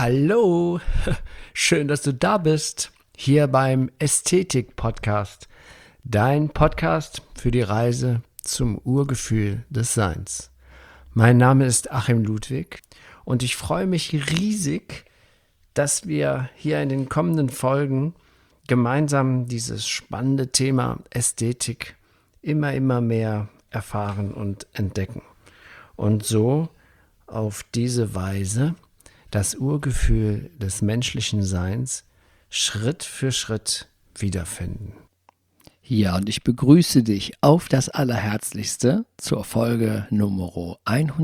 Hallo, schön, dass du da bist, hier beim Ästhetik-Podcast, dein Podcast für die Reise zum Urgefühl des Seins. Mein Name ist Achim Ludwig und ich freue mich riesig, dass wir hier in den kommenden Folgen gemeinsam dieses spannende Thema Ästhetik immer mehr erfahren und entdecken. Und so auf diese Weise das Urgefühl des menschlichen Seins Schritt für Schritt wiederfinden. Ja, und ich begrüße dich auf das Allerherzlichste zur Folge Nummer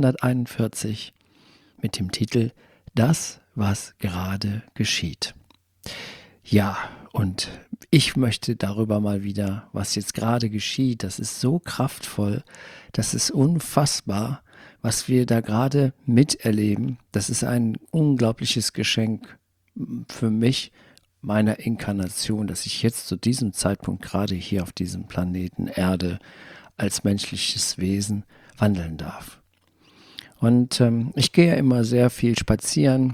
141 mit dem Titel Das, was gerade geschieht. Ja, und ich möchte darüber mal wieder, was jetzt gerade geschieht, das ist so kraftvoll, das ist unfassbar, was wir da gerade miterleben. Das ist ein unglaubliches Geschenk für mich, meiner Inkarnation, dass ich jetzt zu diesem Zeitpunkt gerade hier auf diesem Planeten Erde als menschliches Wesen wandeln darf. Und ich gehe ja immer sehr viel spazieren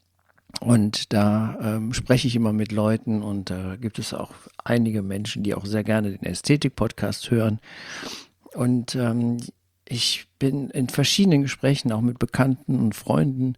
und da spreche ich immer mit Leuten und da gibt es auch einige Menschen, die auch sehr gerne den Ästhetik-Podcast hören. Und ich bin in verschiedenen Gesprächen auch mit Bekannten und Freunden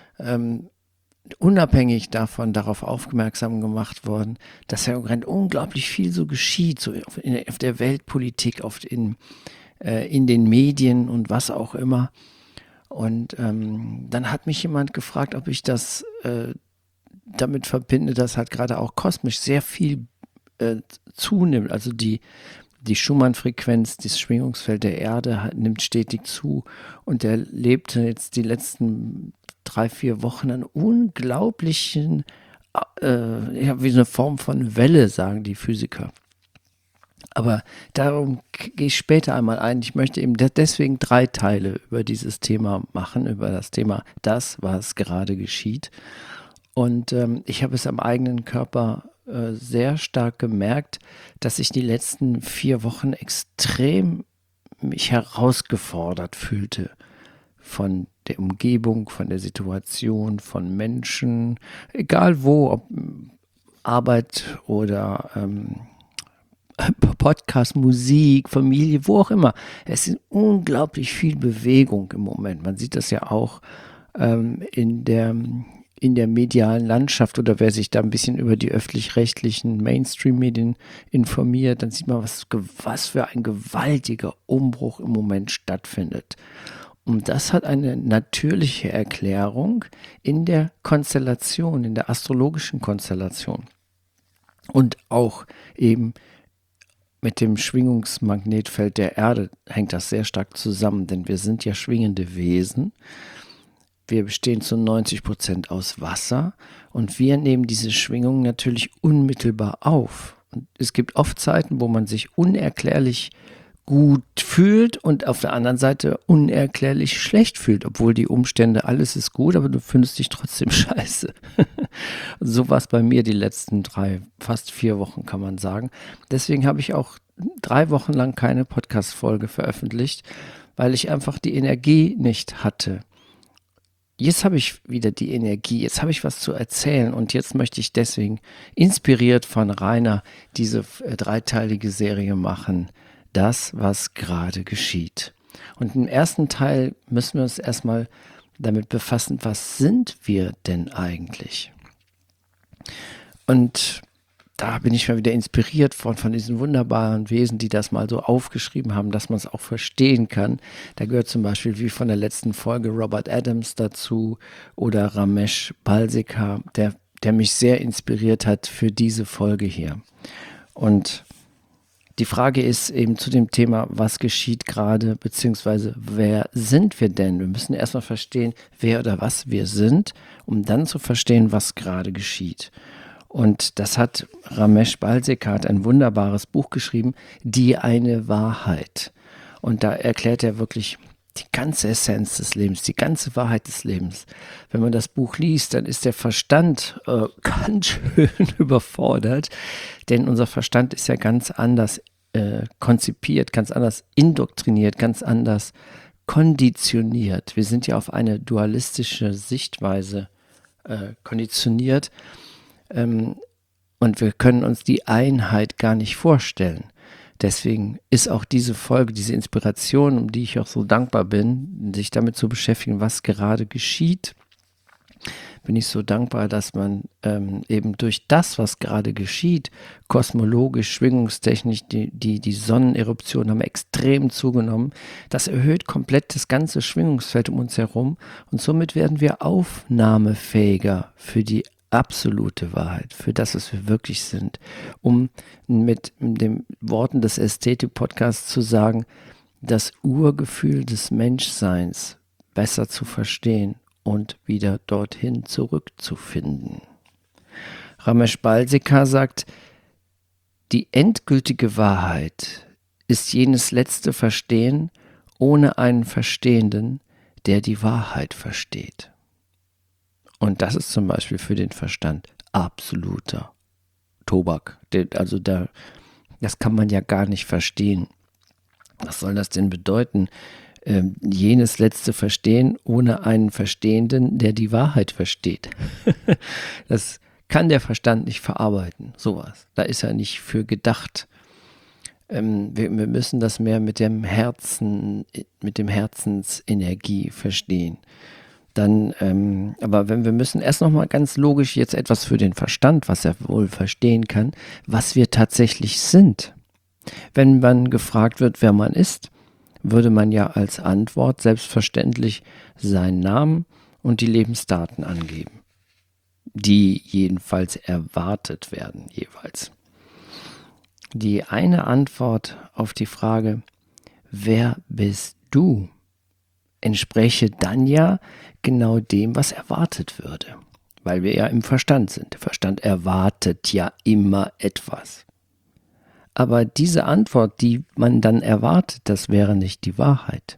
unabhängig davon darauf aufmerksam gemacht worden, dass ja unglaublich viel so geschieht, so auf der Weltpolitik, in den Medien und was auch immer. Und dann hat mich jemand gefragt, ob ich das damit verbinde, dass halt gerade auch kosmisch sehr viel zunimmt. Also die Schumann-Frequenz, das Schwingungsfeld der Erde nimmt stetig zu und er lebte jetzt die letzten 3-4 Wochen einen unglaublichen, wie so eine Form von Welle, sagen die Physiker. Aber darum gehe ich später einmal ein. Ich möchte eben deswegen 3 Teile über dieses Thema machen, über das Thema das, was gerade geschieht. Und ich habe es am eigenen Körper sehr stark gemerkt, dass ich die letzten 4 Wochen extrem mich herausgefordert fühlte von der Umgebung, von der Situation, von Menschen, egal wo, ob Arbeit oder Podcast, Musik, Familie, wo auch immer. Es ist unglaublich viel Bewegung im Moment. Man sieht das ja auch in der medialen Landschaft oder wer sich da ein bisschen über die öffentlich-rechtlichen Mainstream-Medien informiert, dann sieht man, was für ein gewaltiger Umbruch im Moment stattfindet. Und das hat eine natürliche Erklärung in der Konstellation, in der astrologischen Konstellation. Und auch eben mit dem Schwingungsmagnetfeld der Erde hängt das sehr stark zusammen, denn wir sind ja schwingende Wesen. Wir bestehen zu 90% aus Wasser und wir nehmen diese Schwingung natürlich unmittelbar auf. Und es gibt oft Zeiten, wo man sich unerklärlich gut fühlt und auf der anderen Seite unerklärlich schlecht fühlt, obwohl die Umstände, alles ist gut, aber du findest dich trotzdem scheiße. So war es bei mir die letzten 3, fast 4 Wochen, kann man sagen. Deswegen habe ich auch 3 Wochen lang keine Podcast-Folge veröffentlicht, weil ich einfach die Energie nicht hatte. Jetzt habe ich wieder die Energie, jetzt habe ich was zu erzählen und jetzt möchte ich deswegen inspiriert von Rainer diese 3-teilige Serie machen. Das, was gerade geschieht. Und im ersten Teil müssen wir uns erstmal damit befassen, was sind wir denn eigentlich? Und da bin ich mal wieder inspiriert von diesen wunderbaren Wesen, die das mal so aufgeschrieben haben, dass man es auch verstehen kann. Da gehört zum Beispiel wie von der letzten Folge Robert Adams dazu oder Ramesh Balsekar, der mich sehr inspiriert hat für diese Folge hier. Und die Frage ist eben zu dem Thema, was geschieht gerade, beziehungsweise wer sind wir denn? Wir müssen erstmal verstehen, wer oder was wir sind, um dann zu verstehen, was gerade geschieht. Und das hat Ramesh Balsekar, ein wunderbares Buch geschrieben, Die eine Wahrheit. Und da erklärt er wirklich die ganze Essenz des Lebens, die ganze Wahrheit des Lebens. Wenn man das Buch liest, dann ist der Verstand ganz schön überfordert, denn unser Verstand ist ja ganz anders konzipiert, ganz anders indoktriniert, ganz anders konditioniert. Wir sind ja auf eine dualistische Sichtweise konditioniert. Und wir können uns die Einheit gar nicht vorstellen. Deswegen ist auch diese Folge, diese Inspiration, um die ich auch so dankbar bin, sich damit zu beschäftigen, was gerade geschieht, bin ich so dankbar, dass man eben durch das, was gerade geschieht, kosmologisch, schwingungstechnisch, die Sonneneruptionen haben extrem zugenommen. Das erhöht komplett das ganze Schwingungsfeld um uns herum und somit werden wir aufnahmefähiger für die absolute Wahrheit, für das, was wir wirklich sind, um mit den Worten des Ästhetik-Podcasts zu sagen, das Urgefühl des Menschseins besser zu verstehen und wieder dorthin zurückzufinden. Ramesh Balsekar sagt, die endgültige Wahrheit ist jenes letzte Verstehen ohne einen Verstehenden, der die Wahrheit versteht. Und das ist zum Beispiel für den Verstand absoluter Tobak. Also das kann man ja gar nicht verstehen. Was soll das denn bedeuten? Jenes letzte Verstehen ohne einen Verstehenden, der die Wahrheit versteht. Das kann der Verstand nicht verarbeiten, sowas. Da ist er nicht für gedacht. Wir müssen das mehr mit dem Herzen, mit dem Herzensenergie verstehen. Dann, aber wir müssen erst nochmal ganz logisch jetzt etwas für den Verstand, was er wohl verstehen kann, was wir tatsächlich sind. Wenn man gefragt wird, wer man ist, würde man ja als Antwort selbstverständlich seinen Namen und die Lebensdaten angeben, die jedenfalls erwartet werden, jeweils. Die eine Antwort auf die Frage, wer bist du, entspräche dann ja genau dem, was erwartet würde, weil wir ja im Verstand sind. Der Verstand erwartet ja immer etwas. Aber diese Antwort, die man dann erwartet, das wäre nicht die Wahrheit.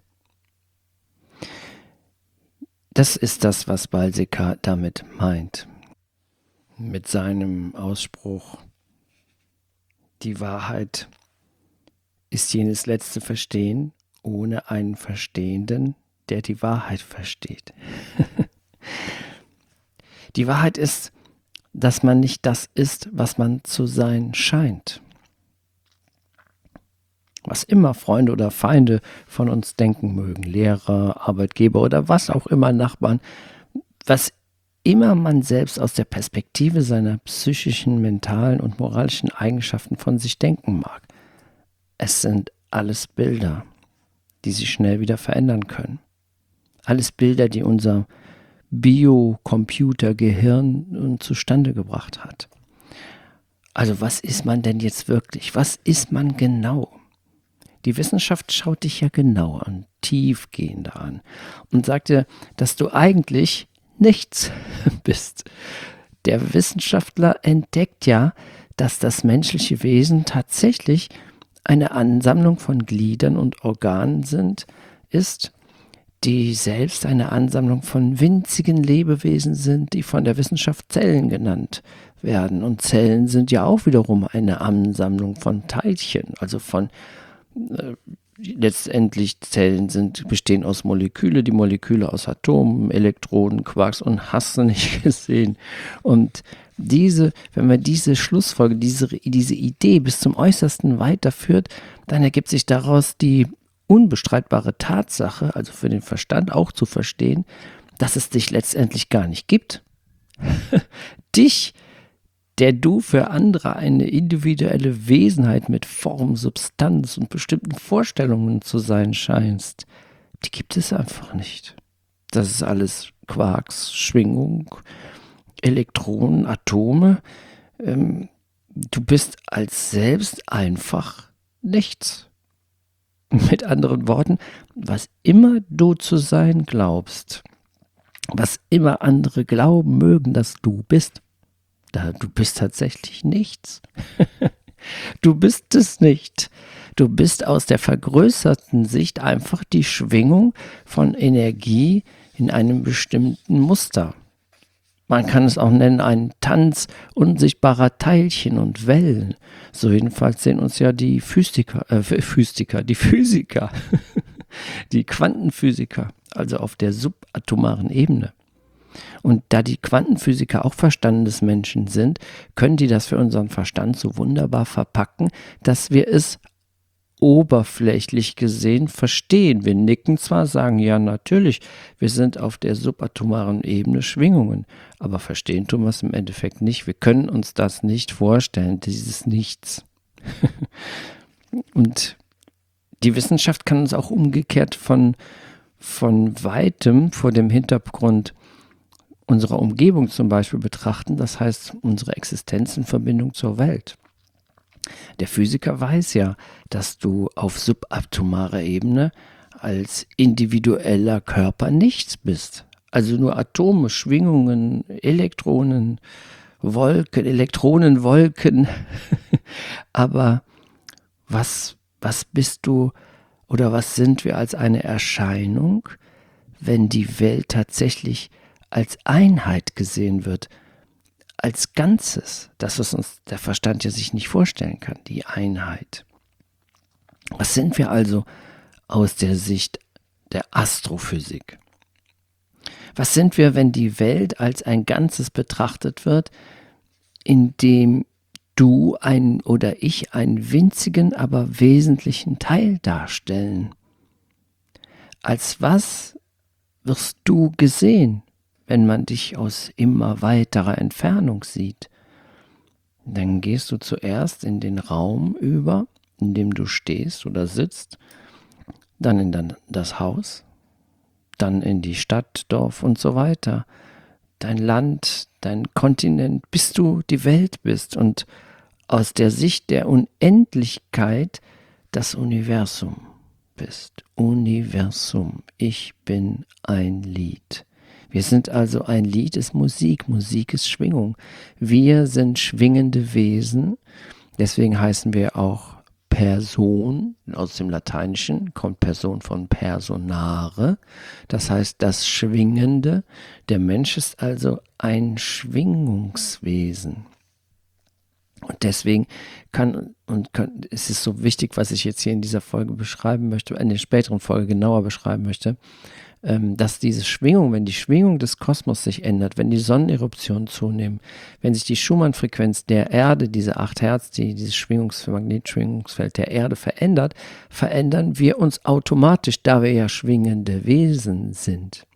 Das ist das, was Balsekar damit meint. Mit seinem Ausspruch, die Wahrheit ist jenes letzte Verstehen ohne einen Verstehenden, der die Wahrheit versteht. Die Wahrheit ist, dass man nicht das ist, was man zu sein scheint. Was immer Freunde oder Feinde von uns denken mögen, Lehrer, Arbeitgeber oder was auch immer, Nachbarn, was immer man selbst aus der Perspektive seiner psychischen, mentalen und moralischen Eigenschaften von sich denken mag. Es sind alles Bilder, die sich schnell wieder verändern können. Alles Bilder, die unser Biocomputer-Gehirn zustande gebracht hat. Also was ist man denn jetzt wirklich? Was ist man genau? Die Wissenschaft schaut dich ja genau an, tiefgehender an und sagt dir, dass du eigentlich nichts bist. Der Wissenschaftler entdeckt ja, dass das menschliche Wesen tatsächlich eine Ansammlung von Gliedern und Organen ist, die selbst eine Ansammlung von winzigen Lebewesen sind, die von der Wissenschaft Zellen genannt werden. Und Zellen sind ja auch wiederum eine Ansammlung von Teilchen, also von letztendlich Zellen bestehen aus Moleküle, die Moleküle aus Atomen, Elektroden, Quarks und hast du nicht gesehen. Und wenn man diese Schlussfolge, diese Idee bis zum Äußersten weiterführt, dann ergibt sich daraus die unbestreitbare Tatsache, also für den Verstand auch zu verstehen, dass es dich letztendlich gar nicht gibt. Dich, der du für andere eine individuelle Wesenheit mit Form, Substanz und bestimmten Vorstellungen zu sein scheinst, die gibt es einfach nicht. Das ist alles Quarks, Schwingung, Elektronen, Atome. Du bist als selbst einfach nichts. Mit anderen Worten, was immer du zu sein glaubst, was immer andere glauben mögen, dass du bist, du bist tatsächlich nichts. Du bist es nicht. Du bist aus der vergrößerten Sicht einfach die Schwingung von Energie in einem bestimmten Muster. Man kann es auch nennen, ein Tanz unsichtbarer Teilchen und Wellen. So jedenfalls sehen uns ja die Physiker, die Quantenphysiker, also auf der subatomaren Ebene. Und da die Quantenphysiker auch Verstandesmenschen sind, können die das für unseren Verstand so wunderbar verpacken, dass wir es oberflächlich gesehen verstehen. Wir nicken zwar, sagen ja natürlich, wir sind auf der subatomaren Ebene Schwingungen, aber verstehen tun wir es im Endeffekt nicht. Wir können uns das nicht vorstellen, dieses Nichts. Und die Wissenschaft kann uns auch umgekehrt von weitem vor dem Hintergrund unserer Umgebung zum Beispiel betrachten, das heißt unsere Existenz in Verbindung zur Welt. Der Physiker weiß ja, dass du auf subatomarer Ebene als individueller Körper nichts bist. Also nur Atome, Schwingungen, Elektronenwolken. Aber was bist du oder was sind wir als eine Erscheinung, wenn die Welt tatsächlich als Einheit gesehen wird? Als Ganzes, das, was uns der Verstand ja sich nicht vorstellen kann, die Einheit. Was sind wir also aus der Sicht der Astrophysik? Was sind wir, wenn die Welt als ein Ganzes betrachtet wird, in dem du oder ich einen winzigen, aber wesentlichen Teil darstellen? Als was wirst du gesehen, wenn man dich aus immer weiterer Entfernung sieht? Dann gehst du zuerst in den Raum über, in dem du stehst oder sitzt, dann in das Haus, dann in die Stadt, Dorf und so weiter, dein Land, dein Kontinent, bis du die Welt bist und aus der Sicht der Unendlichkeit das Universum bist. Universum, ich bin ein Lied. Wir sind also ein Lied, ist Musik, Musik ist Schwingung. Wir sind schwingende Wesen, deswegen heißen wir auch Person, aus dem Lateinischen kommt Person von personare, das heißt das Schwingende. Der Mensch ist also ein Schwingungswesen. Und deswegen ist es so wichtig, was ich jetzt hier in dieser Folge beschreiben möchte, in der späteren Folge genauer beschreiben möchte, dass diese Schwingung, wenn die Schwingung des Kosmos sich ändert, wenn die Sonneneruptionen zunehmen, wenn sich die Schumann-Frequenz der Erde, diese 8 Hertz, dieses Magnetschwingungsfeld der Erde verändert, verändern wir uns automatisch, da wir ja schwingende Wesen sind.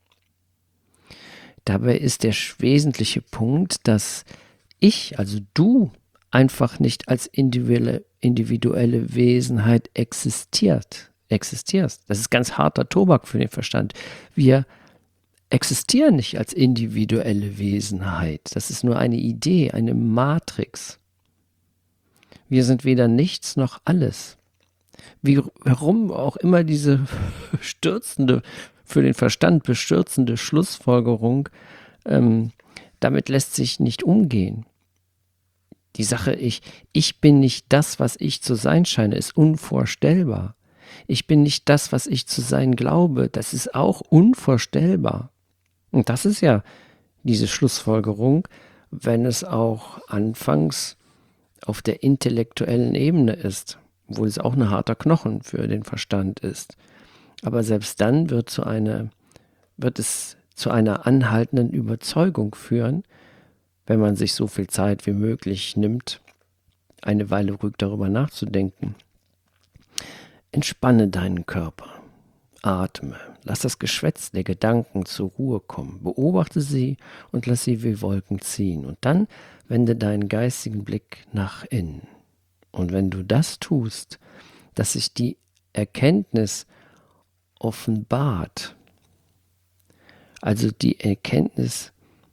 Dabei ist der wesentliche Punkt, dass ich, also du, einfach nicht als individuelle Wesenheit existierst. Das ist ganz harter Tobak für den Verstand. Wir existieren nicht als individuelle Wesenheit. Das ist nur eine Idee, eine Matrix. Wir sind weder nichts noch alles. Warum auch immer diese für den Verstand bestürzende Schlussfolgerung, damit lässt sich nicht umgehen. Die Sache, ich bin nicht das, was ich zu sein scheine, ist unvorstellbar. Ich bin nicht das, was ich zu sein glaube, das ist auch unvorstellbar. Und das ist ja diese Schlussfolgerung, wenn es auch anfangs auf der intellektuellen Ebene ist, obwohl es auch ein harter Knochen für den Verstand ist. Aber selbst dann wird es zu einer anhaltenden Überzeugung führen, wenn man sich so viel Zeit wie möglich nimmt, eine Weile ruhig darüber nachzudenken. Entspanne deinen Körper, atme, lass das Geschwätz der Gedanken zur Ruhe kommen, beobachte sie und lass sie wie Wolken ziehen und dann wende deinen geistigen Blick nach innen. Und wenn du das tust, dass sich die Erkenntnis offenbart, also die Erkenntnis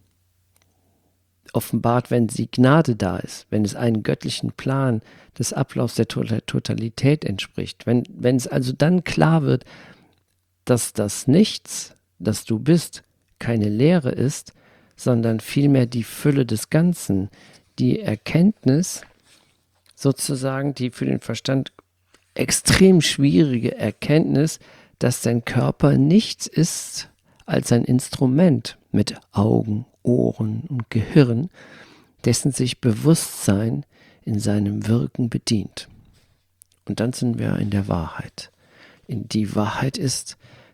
offenbart, wenn sie Gnade da ist, wenn es einen göttlichen Plan des Ablaufs der Totalität entspricht, wenn es also dann klar wird, dass das Nichts, das du bist, keine Leere ist, sondern vielmehr die Fülle des Ganzen, die Erkenntnis sozusagen, die für den Verstand extrem schwierige Erkenntnis, dass dein Körper nichts ist als ein Instrument mit Augen, Ohren und Gehirn, dessen sich Bewusstsein in seinem Wirken bedient. Und dann sind wir in der Wahrheit. Die Wahrheit ist,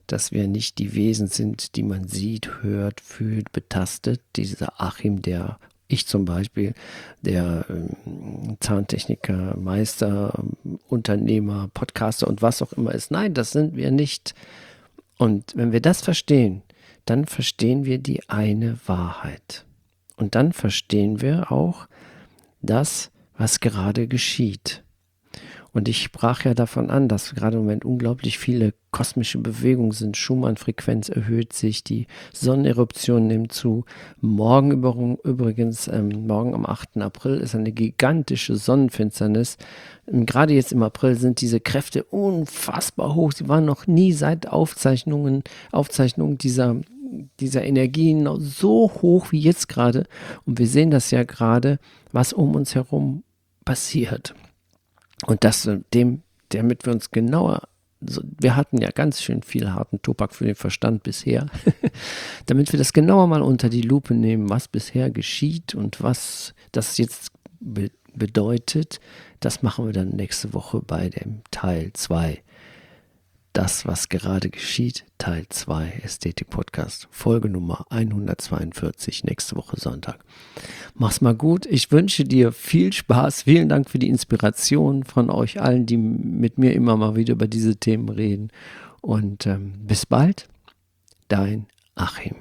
dass wir nicht die Wesen sind, die man sieht, hört, fühlt, betastet. Dieser Achim, ich zum Beispiel, der Zahntechniker, Meister, Unternehmer, Podcaster und was auch immer ist. Nein, das sind wir nicht. Und wenn wir das verstehen, dann verstehen wir die eine Wahrheit. Und dann verstehen wir auch das, was gerade geschieht. Und ich sprach ja davon an, dass gerade im Moment unglaublich viele kosmische Bewegungen sind. Schumann-Frequenz erhöht sich, die Sonneneruption nimmt zu. Morgen übrigens, morgen am 8. April ist eine gigantische Sonnenfinsternis. Gerade jetzt im April sind diese Kräfte unfassbar hoch. Sie waren noch nie seit Aufzeichnungen dieser Energien so hoch wie jetzt gerade. Und wir sehen das ja gerade, was um uns herum passiert. Und das, damit wir uns genauer, wir hatten ja ganz schön viel harten Tobak für den Verstand bisher, damit wir das genauer mal unter die Lupe nehmen, was bisher geschieht und was das jetzt bedeutet, das machen wir dann nächste Woche bei dem Teil 2. Das, was gerade geschieht, Teil 2, Ästhetik-Podcast, Folge Nummer 142, nächste Woche Sonntag. Mach's mal gut, ich wünsche dir viel Spaß, vielen Dank für die Inspiration von euch allen, die mit mir immer mal wieder über diese Themen reden und bis bald, dein Achim.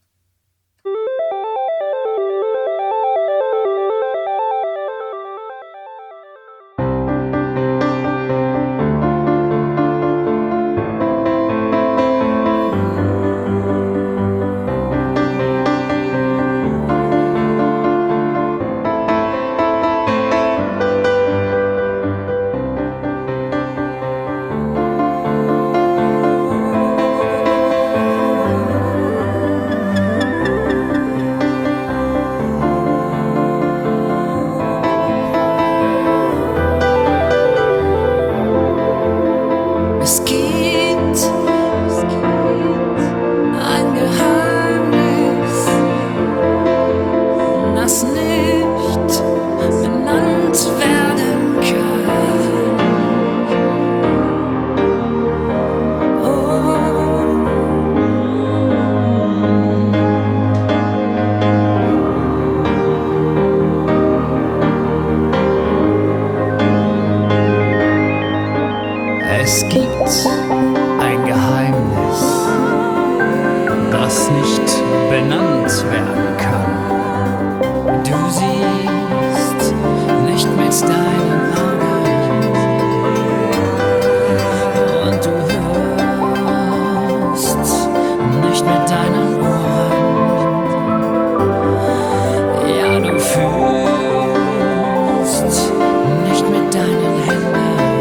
Es gibt ein Geheimnis, das nicht benannt werden kann. Du siehst nicht mit deinen Augen und du hörst nicht mit deinen Ohren. Ja, du fühlst nicht mit deinen Händen.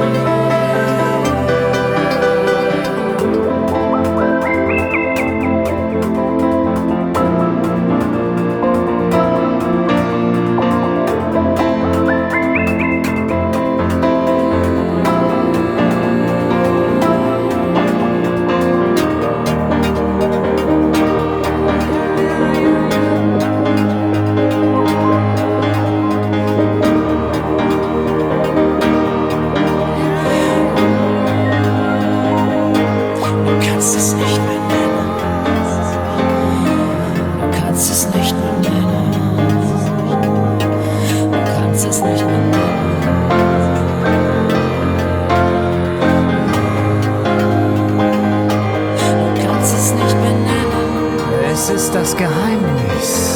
Es ist das Geheimnis,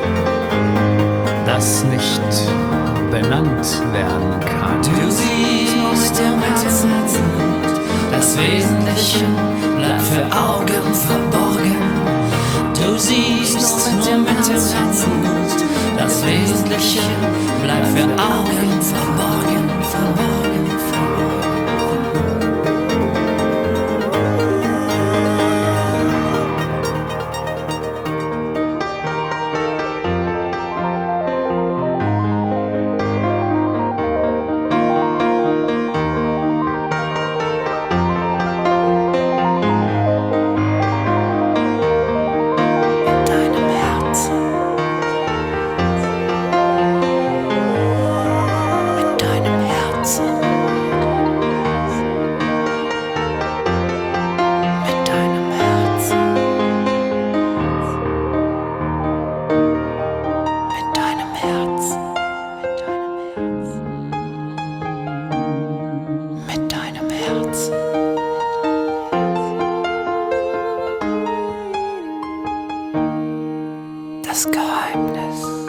das nicht benannt werden kann. Du siehst im Herzen, das Wesentliche bleibt für Augen verborgen. Du siehst nur mit dem Herzen, das Wesentliche bleibt für Augen verborgen, verborgen, verborgen. Geheimnis.